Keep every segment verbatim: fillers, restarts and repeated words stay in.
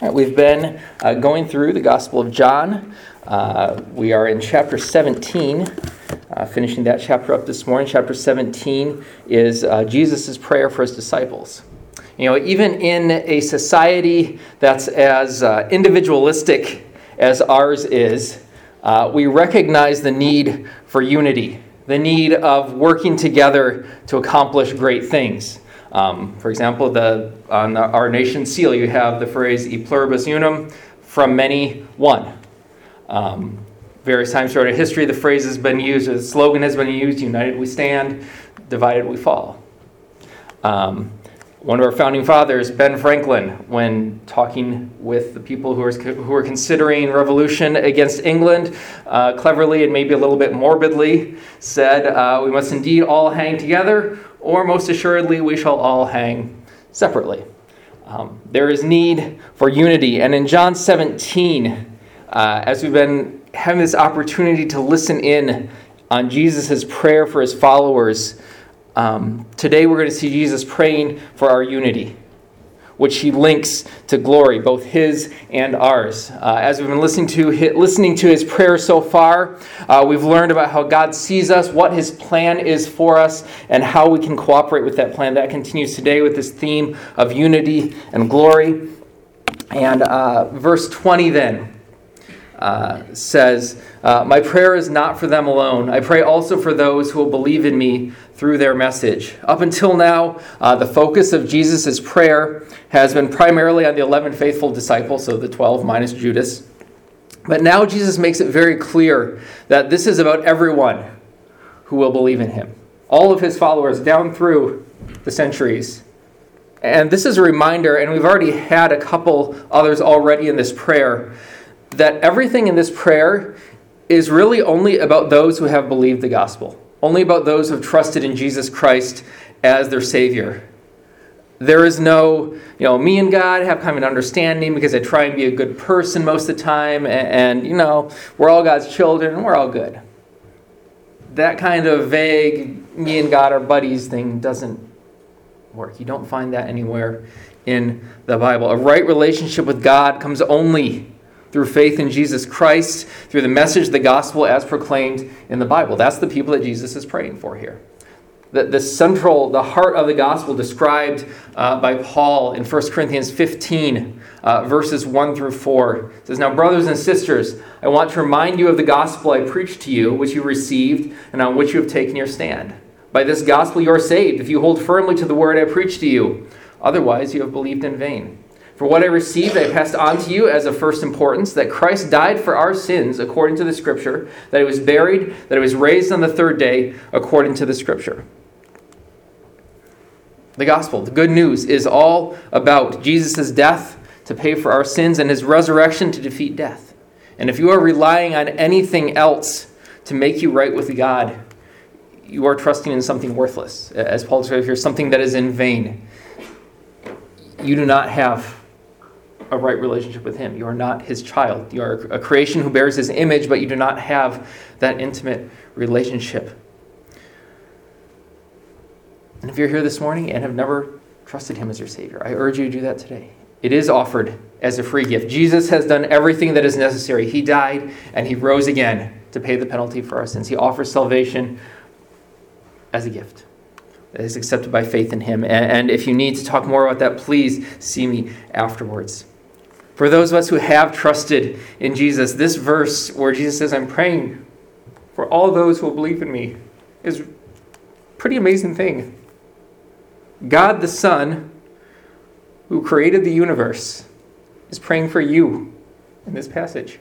All right, we've been uh, going through the Gospel of John. Uh, we are in chapter seventeen, uh, finishing that chapter up this morning. Chapter seventeen is uh, Jesus' prayer for his disciples. You know, even in a society that's as uh, individualistic as ours is, uh, we recognize the need for unity, the need of working together to accomplish great things. Um, for example, the, on the, our nation's seal, you have the phrase "E pluribus unum," from many, one. Um, various times throughout history, the phrase has been used, the slogan has been used: "United we stand, divided we fall." Um, one of our founding fathers, Ben Franklin, when talking with the people who were, who were considering revolution against England, uh, cleverly and maybe a little bit morbidly, said, uh, "We must indeed all hang together, or most assuredly we shall all hang separately." Um, there is need for unity. And in John seventeen, uh, as we've been having this opportunity to listen in on Jesus' prayer for his followers, um, today we're going to see Jesus praying for our unity, which he links to glory, both his and ours. Uh, as we've been listening to listening to his prayer so far, uh, we've learned about how God sees us, what his plan is for us, and how we can cooperate with that plan. That continues today with this theme of unity and glory. And uh, verse twenty then uh, says, uh, "My prayer is not for them alone. I pray also for those who will believe in me through their message." Up until now, uh, the focus of Jesus' prayer has been primarily on the eleven faithful disciples, so the twelve minus Judas. But now Jesus makes it very clear that this is about everyone who will believe in him. All of his followers down through the centuries. And this is a reminder, and we've already had a couple others already in this prayer, that everything in this prayer is really only about those who have believed the gospel. Only about those who have trusted in Jesus Christ as their Savior. There is no, you know, me and God have kind of an understanding because I try and be a good person most of the time, and, and you know, we're all God's children and we're all good. That kind of vague, me and God are buddies thing doesn't work. You don't find that anywhere in the Bible. A right relationship with God comes only through faith in Jesus Christ, through the message of the gospel as proclaimed in the Bible. That's the people that Jesus is praying for here. The, the central, the heart of the gospel described uh, by Paul in First Corinthians fifteen, uh, verses one through four. It says, "Now, brothers and sisters, I want to remind you of the gospel I preached to you, which you received, and on which you have taken your stand. By this gospel you are saved, if you hold firmly to the word I preached to you. Otherwise you have believed in vain. For what I received, I passed on to you as of first importance, that Christ died for our sins according to the Scripture, that he was buried, that he was raised on the third day according to the Scripture." The gospel, the good news, is all about Jesus' death to pay for our sins and his resurrection to defeat death. And if you are relying on anything else to make you right with God, you are trusting in something worthless. As Paul describes here, something that is in vain. You do not have a right relationship with him. You are not his child. You are a creation who bears his image, but you do not have that intimate relationship. And if you're here this morning and have never trusted him as your Savior, I urge you to do that today. It is offered as a free gift. Jesus has done everything that is necessary. He died and he rose again to pay the penalty for our sins. He offers salvation as a gift that is accepted by faith in him. And if you need to talk more about that, please see me afterwards. For those of us who have trusted in Jesus, this verse where Jesus says, "I'm praying for all those who will believe in me," is a pretty amazing thing. God the Son, who created the universe, is praying for you in this passage.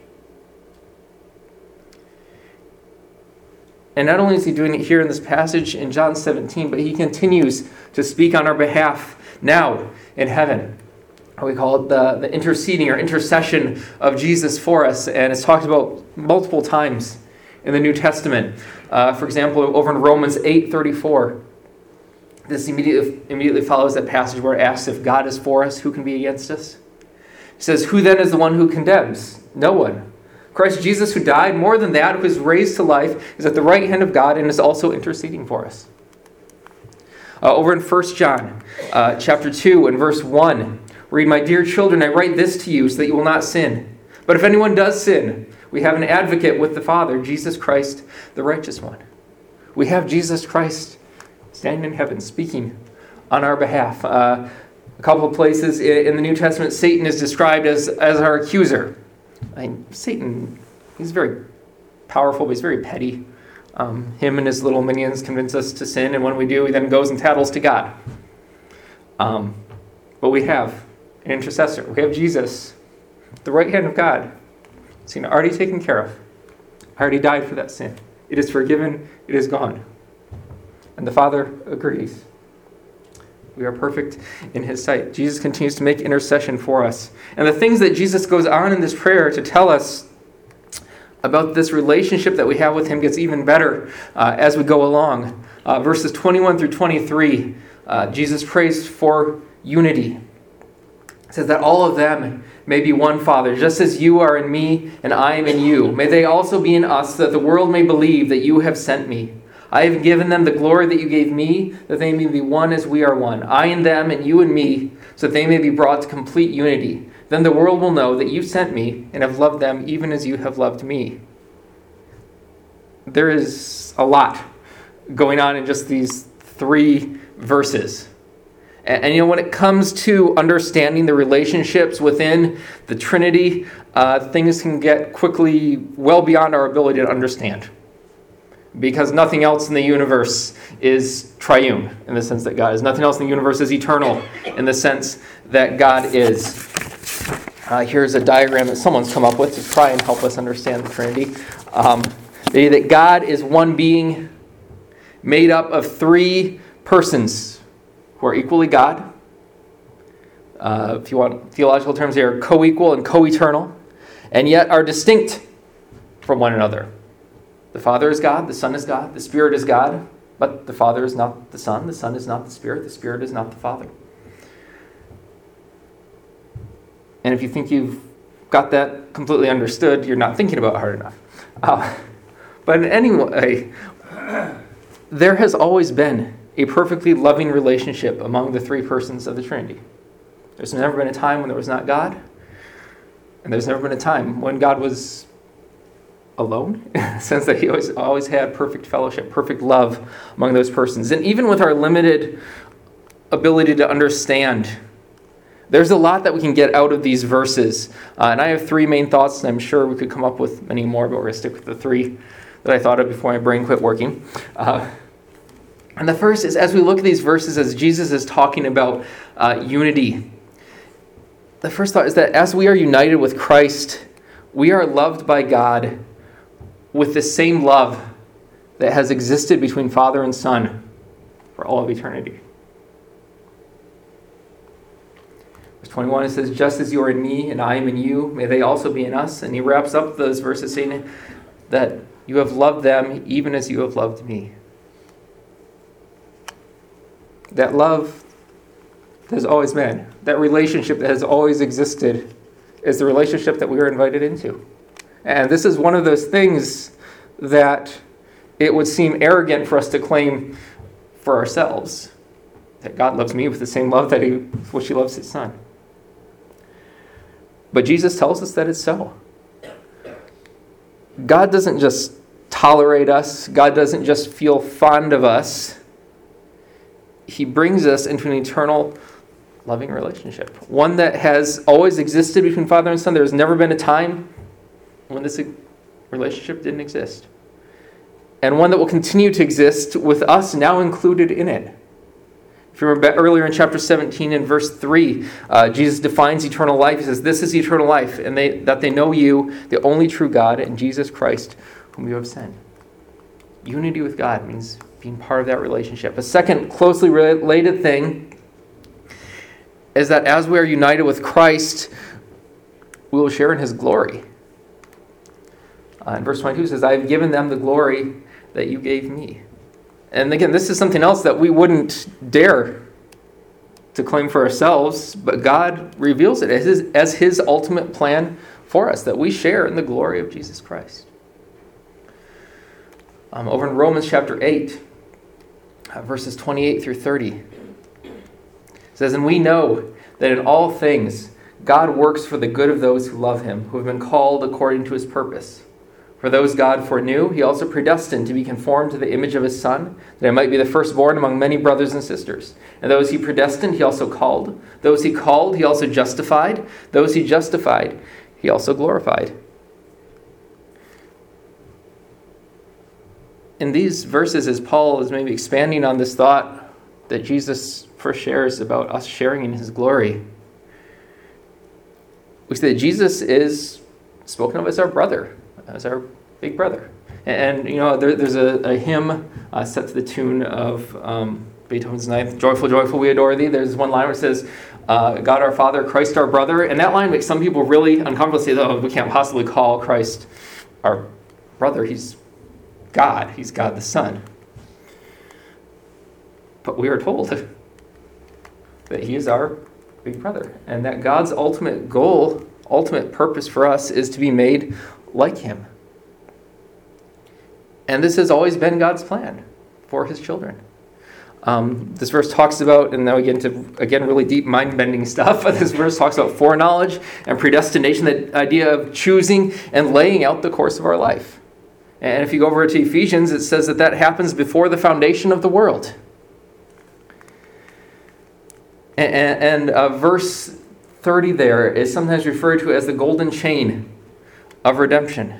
And not only is he doing it here in this passage in John seventeen, but he continues to speak on our behalf now in heaven. We call it the, the interceding or intercession of Jesus for us. And it's talked about multiple times in the New Testament. Uh, for example, over in Romans eight thirty-four, this immediately, immediately follows that passage where it asks, if God is for us, who can be against us? It says, "Who then is the one who condemns? No one. Christ Jesus, who died, more than that, who is raised to life, is at the right hand of God and is also interceding for us." Uh, over in First John uh, chapter two and verse one, Read, "My dear children, I write this to you so that you will not sin. But if anyone does sin, we have an advocate with the Father, Jesus Christ, the righteous one." We have Jesus Christ standing in heaven speaking on our behalf. Uh, a couple of places in the New Testament, Satan is described as, as our accuser. I mean, Satan, he's very powerful, but he's very petty. Um, him and his little minions convince us to sin, and when we do, he then goes and tattles to God. Um, but we have an intercessor. We have Jesus, the right hand of God, seen already taken care of. Already died for that sin. It is forgiven. It is gone. And the Father agrees. We are perfect in his sight. Jesus continues to make intercession for us. And the things that Jesus goes on in this prayer to tell us about this relationship that we have with him gets even better uh, as we go along. Uh, verses twenty-one through twenty-three, uh, Jesus prays for unity. It says that all of them may be one, Father, just as you are in me and I am in you. May they also be in us, that the world may believe that you have sent me. I have given them the glory that you gave me, that they may be one as we are one. I and them and you and me, so that they may be brought to complete unity. Then the world will know that you sent me and have loved them even as you have loved me. There is a lot going on in just these three verses. And, and you know, when it comes to understanding the relationships within the Trinity, uh, things can get quickly well beyond our ability to understand. Because nothing else in the universe is triune, in the sense that God is. Nothing else in the universe is eternal, in the sense that God is. Uh, here's a diagram that someone's come up with to try and help us understand the Trinity. Um, that God is one being made up of three persons who are equally God. Uh, if you want theological terms, they are co-equal and co-eternal, and yet are distinct from one another. The Father is God, the Son is God, the Spirit is God, but the Father is not the Son, the Son is not the Spirit, the Spirit is not the Father. And if you think you've got that completely understood, you're not thinking about it hard enough. Uh, but anyway, there has always been a perfectly loving relationship among the three persons of the Trinity. There's never been a time when there was not God, and there's never been a time when God was alone, in the sense that he always, always had perfect fellowship, perfect love among those persons. And even with our limited ability to understand, there's a lot that we can get out of these verses. Uh, and I have three main thoughts, and I'm sure we could come up with many more, but we're going to stick with the three that I thought of before my brain quit working. Uh, and the first is, as we look at these verses, as Jesus is talking about uh, unity, the first thought is that as we are united with Christ, we are loved by God with the same love that has existed between Father and Son for all of eternity. Verse twenty-one, it says, just as you are in me and I am in you, may they also be in us. And he wraps up those verses saying that you have loved them even as you have loved me. That love that has always been, that relationship that has always existed, is the relationship that we are invited into. And this is one of those things that it would seem arrogant for us to claim for ourselves, that God loves me with the same love that he, which he loves his Son. But Jesus tells us that it's so. God doesn't just tolerate us. God doesn't just feel fond of us. He brings us into an eternal, loving relationship. One that has always existed between Father and Son. There's never been a time when this relationship didn't exist. And one that will continue to exist with us now included in it. If you remember earlier in chapter seventeen and verse three, uh, Jesus defines eternal life. He says, this is eternal life, and they, that they know you, the only true God, and Jesus Christ, whom you have sent. Unity with God means being part of that relationship. A second closely related thing is that as we are united with Christ, we will share in his glory. Uh, in verse twenty-two, it says, I have given them the glory that you gave me. And again, this is something else that we wouldn't dare to claim for ourselves, but God reveals it as his, as his ultimate plan for us, that we share in the glory of Jesus Christ. Um, over in Romans chapter eight, uh, verses twenty-eight through thirty, it says, and we know that in all things God works for the good of those who love him, who have been called according to his purpose. For those God foreknew, he also predestined to be conformed to the image of his Son, that he might be the firstborn among many brothers and sisters. And those he predestined, he also called. Those he called, he also justified. Those he justified, he also glorified. In these verses, as Paul is maybe expanding on this thought that Jesus first shares about us sharing in his glory, we see that Jesus is spoken of as our brother, as our big brother. And, and you know, there, there's a, a hymn uh, set to the tune of um, Beethoven's Ninth, Joyful, Joyful, We Adore Thee. There's one line where it says, uh, God our Father, Christ our brother. And that line makes some people really uncomfortable, say, oh, we can't possibly call Christ our brother. He's God. He's God the Son. But we are told that he is our big brother, and that God's ultimate goal, ultimate purpose for us is to be made like him. And this has always been God's plan for his children. Um, this verse talks about, and now we get into, again, really deep mind-bending stuff, but this verse talks about foreknowledge and predestination, the idea of choosing and laying out the course of our life. And if you go over to Ephesians, it says that that happens before the foundation of the world. And, and uh, verse thirty there is sometimes referred to as the golden chain of redemption.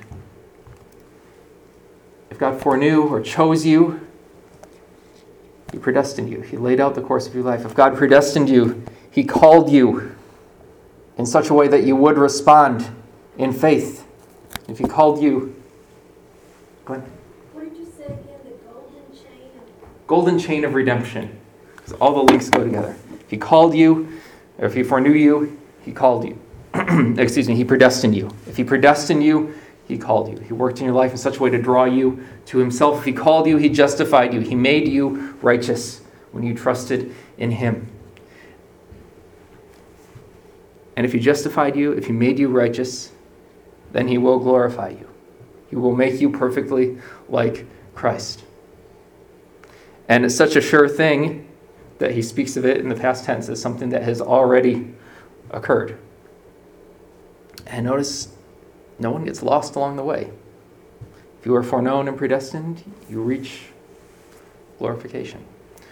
If God foreknew or chose you, he predestined you. He laid out the course of your life. If God predestined you, he called you in such a way that you would respond in faith. If he called you, go ahead. What did you say again? The golden chain of... Golden chain of redemption. Because all the links go together. He called you, or if he foreknew you, he called you. Excuse me, he predestined you. If he predestined you, he called you. He worked in your life in such a way to draw you to himself. If he called you, he justified you. He made you righteous when you trusted in him. And if he justified you, if he made you righteous, then he will glorify you. He will make you perfectly like Christ. And it's such a sure thing that he speaks of it in the past tense as something that has already occurred. And notice, no one gets lost along the way. If you are foreknown and predestined, you reach glorification.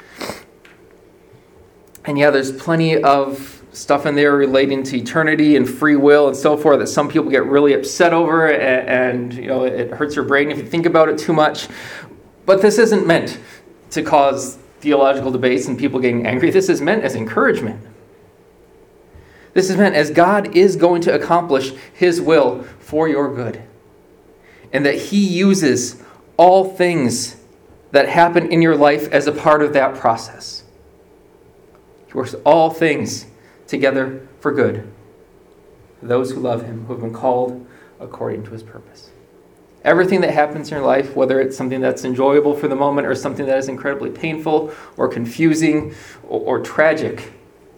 And yeah, there's plenty of stuff in there relating to eternity and free will and so forth that some people get really upset over, and, and you know, it hurts your brain if you think about it too much. But this isn't meant to cause theological debates and people getting angry. This is meant as encouragement. This is meant as God is going to accomplish his will for your good. And that he uses all things that happen in your life as a part of that process. He works all things together for good. For those who love him, who have been called according to his purpose. Everything that happens in your life, whether it's something that's enjoyable for the moment or something that is incredibly painful or confusing or, or tragic,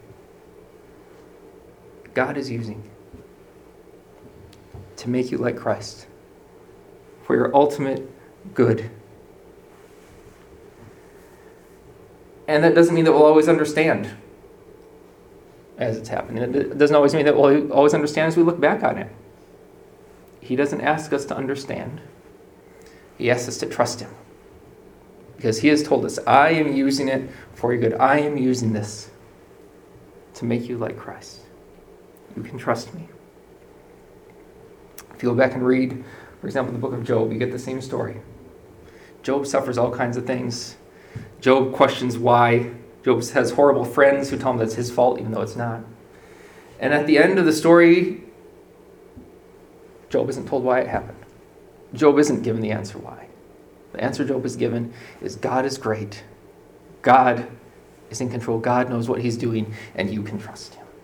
God is using to make you like Christ for your ultimate good. And that doesn't mean that we'll always understand as it's happening. It doesn't always mean that we'll always understand as we look back on it. He doesn't ask us to understand. He asks us to trust him. Because he has told us, I am using it for your good. I am using this to make you like Christ. You can trust me. If you go back and read, for example, the book of Job, you get the same story. Job suffers all kinds of things. Job questions why. Job has horrible friends who tell him that's his fault, even though it's not. And at the end of the story, Job isn't told why it happened. Job isn't given the answer why. The answer Job is given is God is great. God is in control. God knows what he's doing, and you can trust him.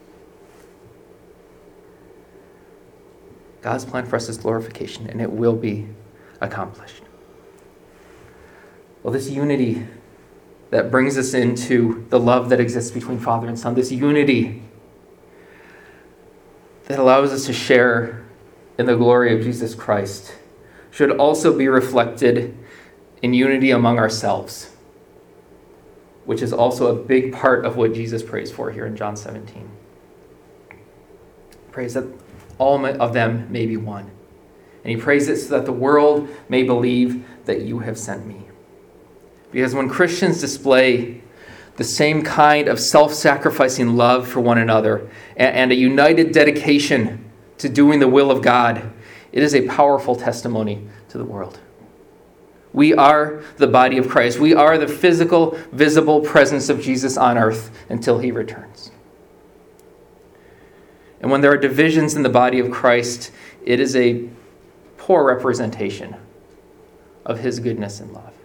God's plan for us is glorification, and it will be accomplished. Well, this unity that brings us into the love that exists between Father and Son, this unity that allows us to share in the glory of Jesus Christ, should also be reflected in unity among ourselves. which is also a big part of what Jesus prays for here in John seventeen. He prays that all of them may be one. And he prays it so that the world may believe that you have sent me. Because when Christians display the same kind of self-sacrificing love for one another and a united dedication to doing the will of God, it is a powerful testimony to the world. We are the body of Christ. We are the physical, visible presence of Jesus on earth until he returns. And when there are divisions in the body of Christ, it is a poor representation of his goodness and love.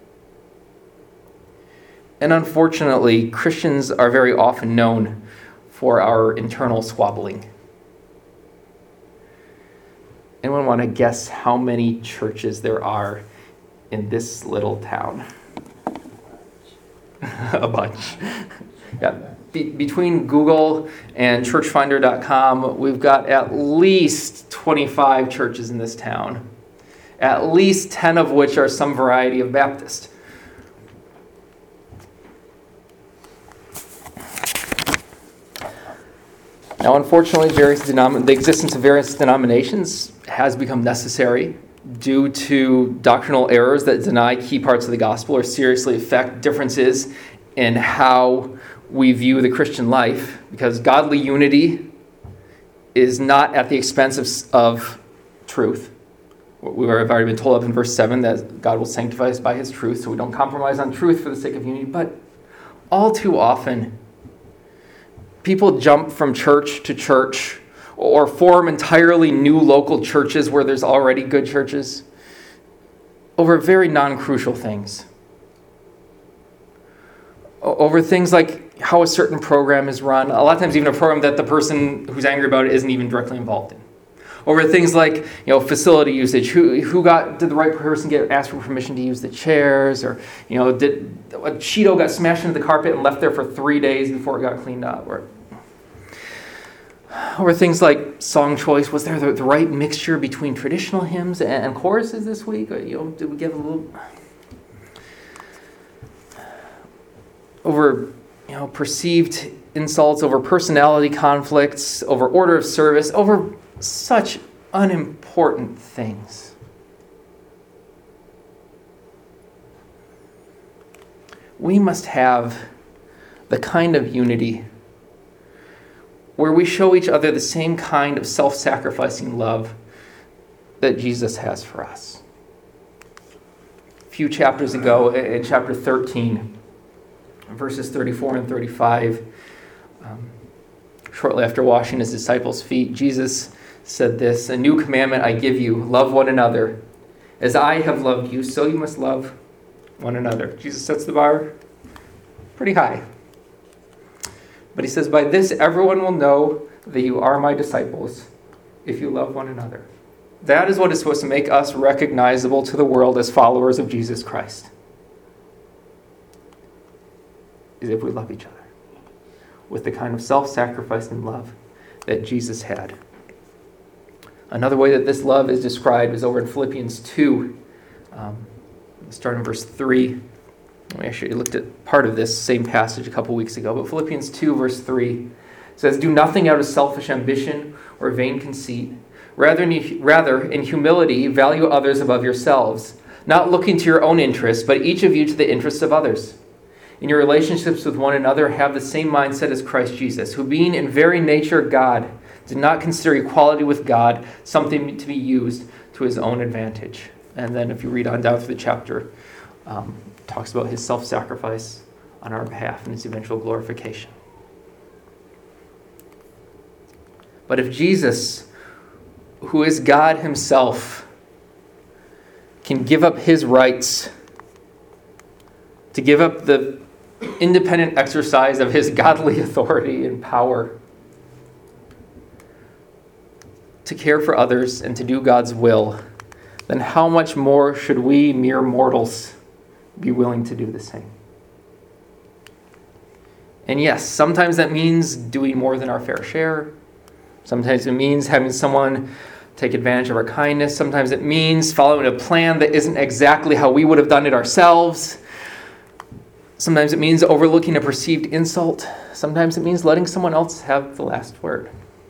And unfortunately, Christians are very often known for our internal squabbling. Anyone want to guess how many churches there are in this little town? A bunch. Yeah. Be- between Google and church finder dot com, we've got at least twenty-five churches in this town, at least ten of which are some variety of Baptist. Now, unfortunately, various denom- the existence of various denominations has become necessary due to doctrinal errors that deny key parts of the gospel or seriously affect differences in how we view the Christian life, because godly unity is not at the expense of, of truth. We have already been told up in verse seven that God will sanctify us by his truth, so we don't compromise on truth for the sake of unity. But all too often, people jump from church to church or form entirely new local churches where there's already good churches over very non-crucial things. Over things like how a certain program is run. A lot of times even a program that the person who's angry about it isn't even directly involved in. Over things like, you know, facility usage. Who who got did the right person get asked for permission to use the chairs? Or, you know, did a Cheeto got smashed into the carpet and left there for three days before it got cleaned up? Or Or things like song choice. Was there the, the right mixture between traditional hymns and, and choruses this week? Or, you know, did we give a little... Over, you know, perceived insults, over personality conflicts, over order of service, over such unimportant things. We must have the kind of unity where we show each other the same kind of self-sacrificing love that Jesus has for us. A few chapters ago, in chapter thirteen, verses thirty-four and thirty-five, um, shortly after washing his disciples' feet, Jesus said this, "A new commandment I give you, love one another. As I have loved you, so you must love one another." Jesus sets the bar pretty high. But he says, "By this everyone will know that you are my disciples, if you love one another." That is what is supposed to make us recognizable to the world as followers of Jesus Christ, is if we love each other with the kind of self-sacrificing love that Jesus had. Another way that this love is described is over in Philippians two, um, starting in verse three. We actually looked at part of this same passage a couple weeks ago, but Philippians two, verse three says, "Do nothing out of selfish ambition or vain conceit. Rather in, rather, in humility, value others above yourselves, not looking to your own interests, but each of you to the interests of others. In your relationships with one another, have the same mindset as Christ Jesus, who being in very nature God, did not consider equality with God something to be used to his own advantage." And then if you read on down through the chapter, um, it talks about his self-sacrifice on our behalf and his eventual glorification. But if Jesus, who is God himself, can give up his rights, to give up the independent exercise of his godly authority and power, to care for others and to do God's will, then how much more should we mere mortals be willing to do the same? And yes, sometimes that means doing more than our fair share. Sometimes it means having someone take advantage of our kindness. Sometimes it means following a plan that isn't exactly how we would have done it ourselves. Sometimes it means overlooking a perceived insult. Sometimes it means letting someone else have the last word.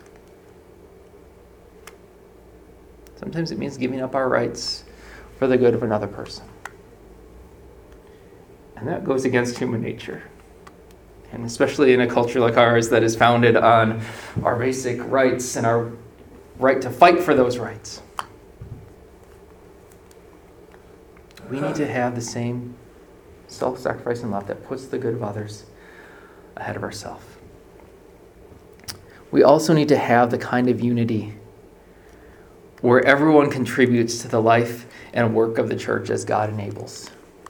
Sometimes it means giving up our rights for the good of another person. And that goes against human nature. And especially in a culture like ours that is founded on our basic rights and our right to fight for those rights. We need to have the same self-sacrificing love that puts the good of others ahead of ourselves. We also need to have the kind of unity where everyone contributes to the life and work of the church as God enables.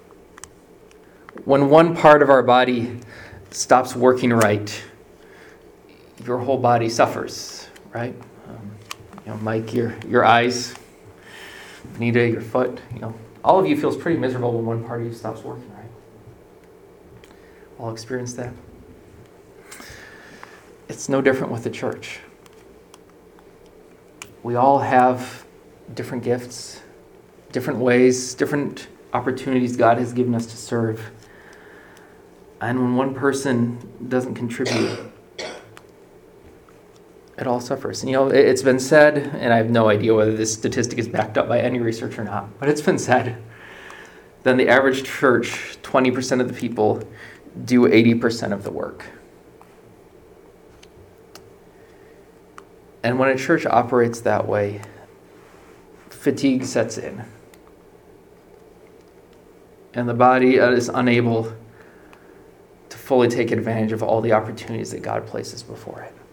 When one part of our body stops working right, your whole body suffers, right? Um, you know, Mike, your your eyes, Nita, your foot, you know, all of you feels pretty miserable when one part of you stops working right. All experience that. It's no different with the church. We all have different gifts, different ways, different opportunities God has given us to serve. And when one person doesn't contribute, it all suffers. And, you know, it's been said, and I have no idea whether this statistic is backed up by any research or not, but it's been said that in the average church, twenty percent of the people do eighty percent of the work. And when a church operates that way, fatigue sets in. And the body is unable to fully take advantage of all the opportunities that God places before it.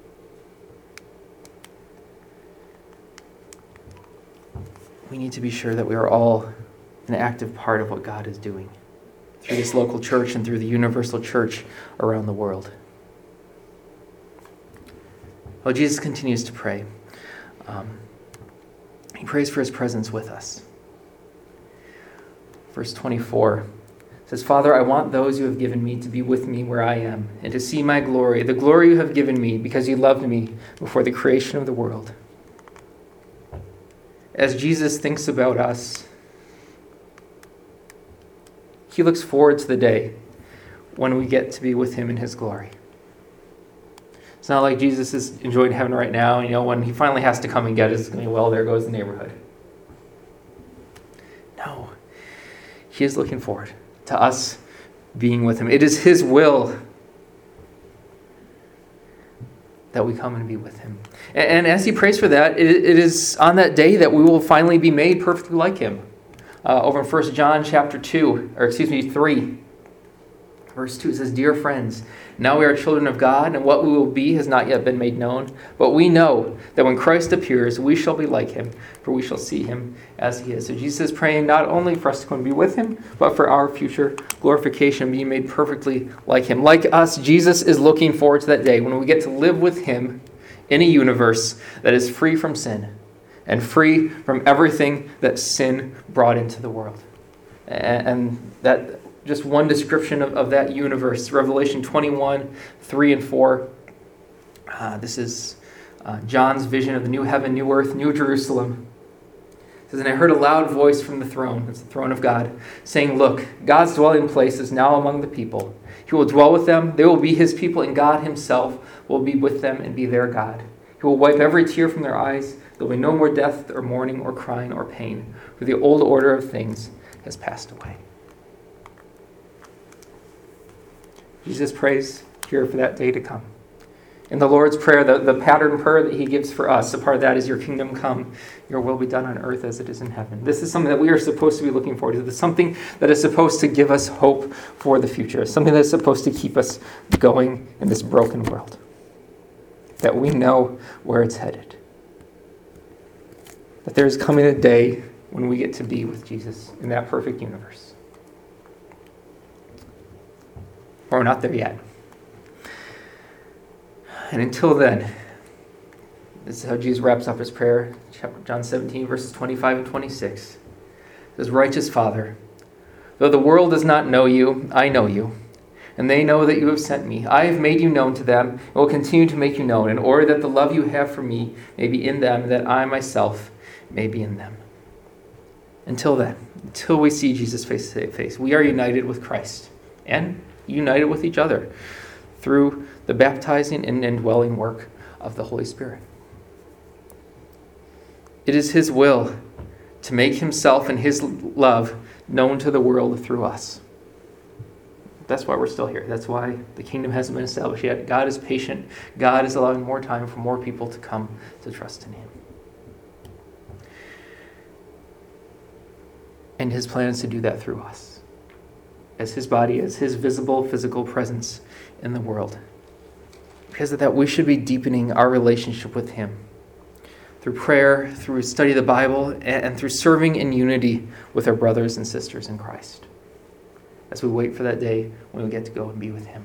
We need to be sure that we are all an active part of what God is doing through this local church and through the universal church around the world. Well, Jesus continues to pray. Um, he prays for his presence with us. Verse twenty-four says, Father, I want those you have given me to be with me where I am, and to see my glory, the glory you have given me because you loved me before the creation of the world. As Jesus thinks about us, he looks forward to the day when we get to be with him in his glory. It's not like Jesus is enjoying heaven right now. You know, when he finally has to come and get us, it's going to be, well, there goes the neighborhood. No. He is looking forward to us being with him. It is his will that we come and be with him. And, and as he prays for that, it, it is on that day that we will finally be made perfectly like him. Uh, over in First John chapter two, or excuse me, three, verse two, it says, Dear friends, now we are children of God, and what we will be has not yet been made known. But we know that when Christ appears, we shall be like him, for we shall see him as he is. So Jesus is praying not only for us to come and be with him, but for our future glorification, being made perfectly like him. Like us, Jesus is looking forward to that day when we get to live with him in a universe that is free from sin and free from everything that sin brought into the world. And that just one description of, of that universe, Revelation twenty-one, three and four. Uh, this is uh, John's vision of the new heaven, new earth, new Jerusalem. It says, And I heard a loud voice from the throne, that's the throne of God, saying, Look, God's dwelling place is now among the people. He will dwell with them, they will be his people, and God himself will be with them and be their God. He will wipe every tear from their eyes. There will be no more death or mourning or crying or pain, for the old order of things has passed away. Jesus prays here for that day to come. In the Lord's Prayer, the, the pattern prayer that he gives for us, a part of that is, Your kingdom come, your will be done on earth as it is in heaven. This is something that we are supposed to be looking forward to. This is something that is supposed to give us hope for the future. Something that is supposed to keep us going in this broken world. That we know where it's headed. That there is coming a day when we get to be with Jesus in that perfect universe. But we're not there yet. And until then, this is how Jesus wraps up his prayer. John seventeen, verses twenty-five and twenty-six. It says, Righteous Father, though the world does not know you, I know you. And they know that you have sent me. I have made you known to them, and will continue to make you known, in order that the love you have for me may be in them, and that I myself may be in them. Until then, until we see Jesus face to face, we are united with Christ and united with each other through the baptizing and indwelling work of the Holy Spirit. It is his will to make himself and his love known to the world through us. That's why we're still here. That's why the kingdom hasn't been established yet. God is patient. God is allowing more time for more people to come to trust in him. And his plan is to do that through us, as his body, as his visible physical presence in the world. Because of that, we should be deepening our relationship with him through prayer, through study of the Bible, and through serving in unity with our brothers and sisters in Christ, as we wait for that day when we get to go and be with him.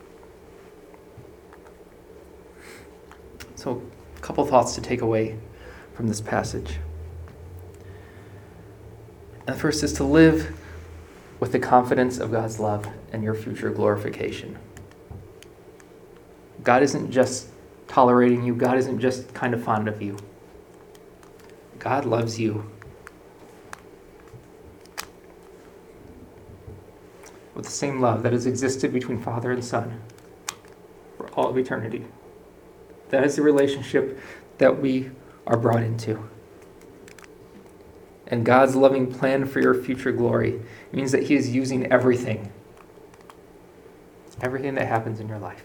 So, a couple thoughts to take away from this passage. And the first is to live with the confidence of God's love and your future glorification. God isn't just tolerating you. God isn't just kind of fond of you. God loves you. With the same love that has existed between Father and Son for all of eternity. That is the relationship that we are brought into. And God's loving plan for your future glory means that he is using everything. Everything that happens in your life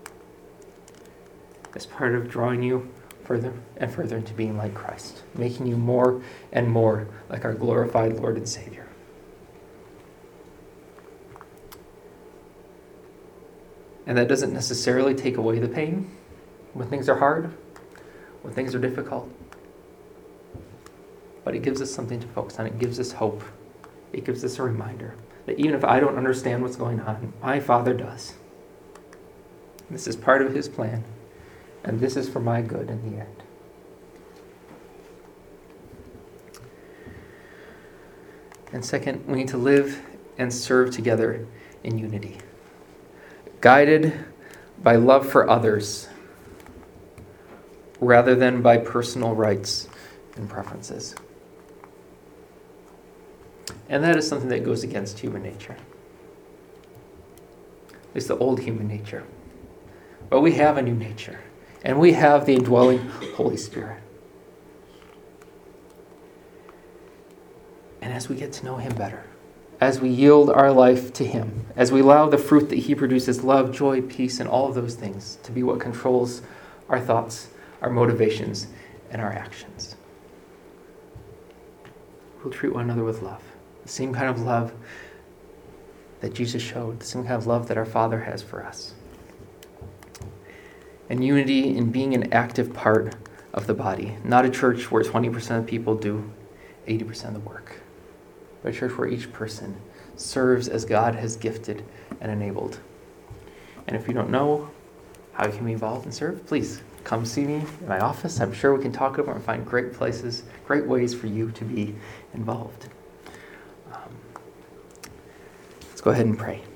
as part of drawing you further and further into being like Christ, making you more and more like our glorified Lord and Savior. And that doesn't necessarily take away the pain when things are hard, when things are difficult. But it gives us something to focus on. It gives us hope. It gives us a reminder that even if I don't understand what's going on, my Father does. This is part of his plan, and this is for my good in the end. And second, we need to live and serve together in unity, guided by love for others rather than by personal rights and preferences. And that is something that goes against human nature. At least the old human nature. But we have a new nature. And we have the indwelling Holy Spirit. And as we get to know him better, as we yield our life to him, as we allow the fruit that he produces, love, joy, peace, and all of those things, to be what controls our thoughts, our motivations, and our actions, we'll treat one another with love. The same kind of love that Jesus showed, the same kind of love that our Father has for us. And unity in being an active part of the body. Not a church where twenty percent of people do eighty percent of the work. But a church where each person serves as God has gifted and enabled. And if you don't know how you can be involved and serve, please come see me in my office. I'm sure we can talk about and find great places, great ways for you to be involved. Um, let's go ahead and pray.